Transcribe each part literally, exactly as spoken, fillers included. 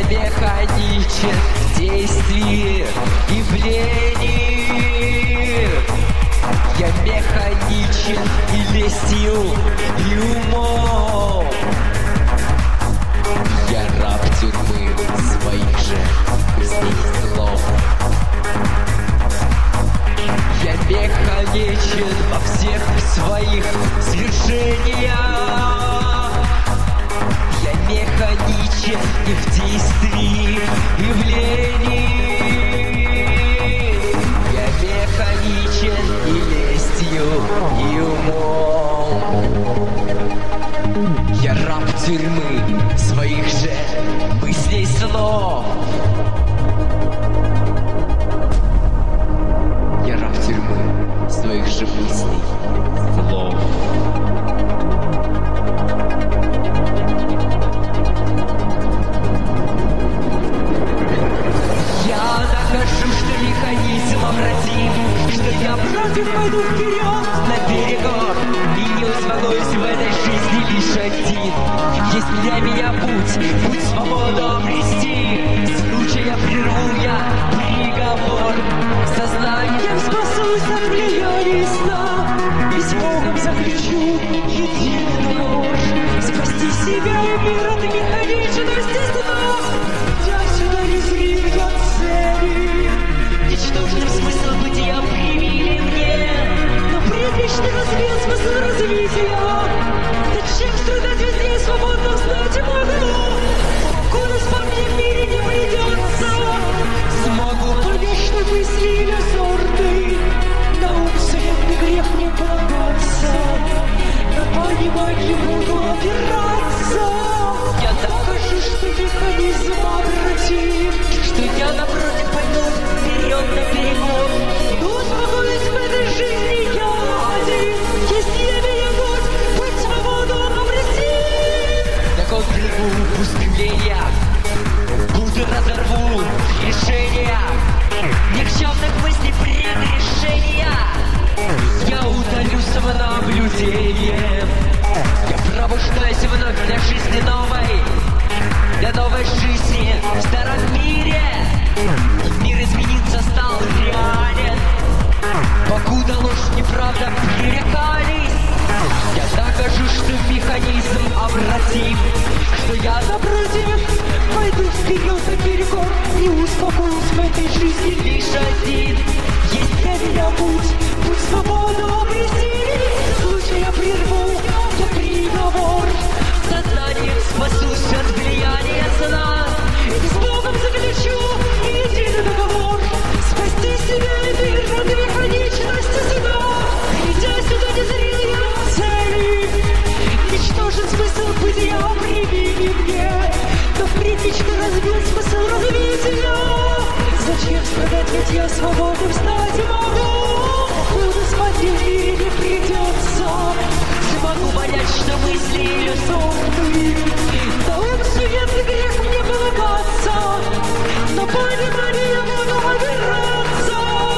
Я механичен в действии и в лени. Я механичен и лестью, и умом. Я раб тюрьмы своих же быстрых слов. Я механичен во всех своих свершениях. Я механичен и в действии, и в лени. Я механичен и лестью, и умом. Я раб тюрьмы своих же мыслей, слов. Я раб тюрьмы своих же мыслей, слов. Я докажу, что механизм обратим, что я против пойду вперед на перегор и не успокоюсь в этой жизни лишь один. Есть для меня путь, путь свободу обрести. Случая прерву я приговор. Сознанием спасусь от влияния сна и с Богом заключу единый договор. Спасти себя и мир от механичности сна. Я сюда не зрим, я цели. Ничтожный смысл бытия привили мне, но предвечный рассвет смысл развития. Зачем страдать везде, свободно знать могу? Голос по мне в мире не придется. Смогу по вечной мысли иллюзорной на ум светлый грех не полагаться, на понимание буду опираться. Я докажу, что механизм обратим, что я напротив пойду вперед на перегон. Но успокоюсь в этой жизни я один. Если я меня год, путь свободу обрести. Так он прерву устремления, буду разорву решения никчемных мыслей предрешения. Я удалюсь в наблюдение. Я пробуждаюсь вновь для жизни новой, для новой жизни в старом мире. Мир изменился, стал реален, покуда ложь, неправда пререкались. Я докажу, что механизм обратим, что я напротив пойду вперед на перегор и успокоюсь в этой жизни лишь один. Есть для меня путь, путь свободу обрести. Случая прерву я приговор. Сознанием спасусь от влияния сна и с Богом заключу единый договор. Спасти себя и мир от механичности сна. Придя сюда не зря я цели. Ничтожен смысл бытия привили мне, но предвечно разбил смысл развития. Зачем страдать, ведь я свободным стать могу? Буду спать, и в мире не придется. Смогу понять, что мысли иллюзорны, да ум суетный грех мне полагаться, но понимание буду опираться.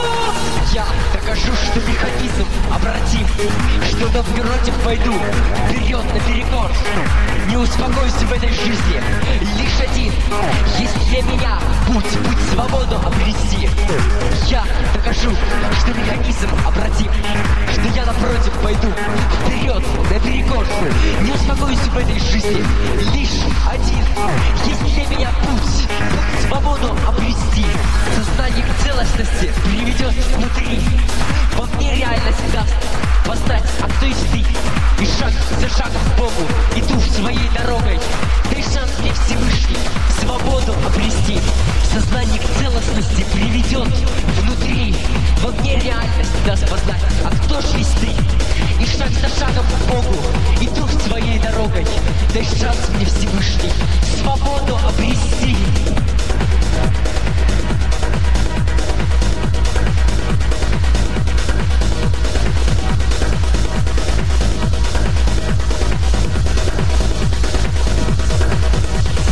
Я докажу, что механизм обратим, что напротив пойду вперед на перекор. Не успокоюсь в этой жизни лишь один. Есть для меня путь, путь свободу обрести. Я докажу, что механизм обратим, что я напротив пойду вперед на перекор. Не успокоюсь в этой жизни лишь один. Есть для меня путь, путь свободу обрести. Сознание к целостности приведет внутри. Во мне реальность даст познать, а кто есть ты. И шаг за шагом к Богу иду своей дорогой. Дай шанс мне Всевышний свободу обрести. Сознание к целостности приведет внутри. Во мне реальность даст познать, а кто ж есть ты. И шаг за шагом к Богу иду своей дорогой. Дай шанс мне Всевышний свободу обрести.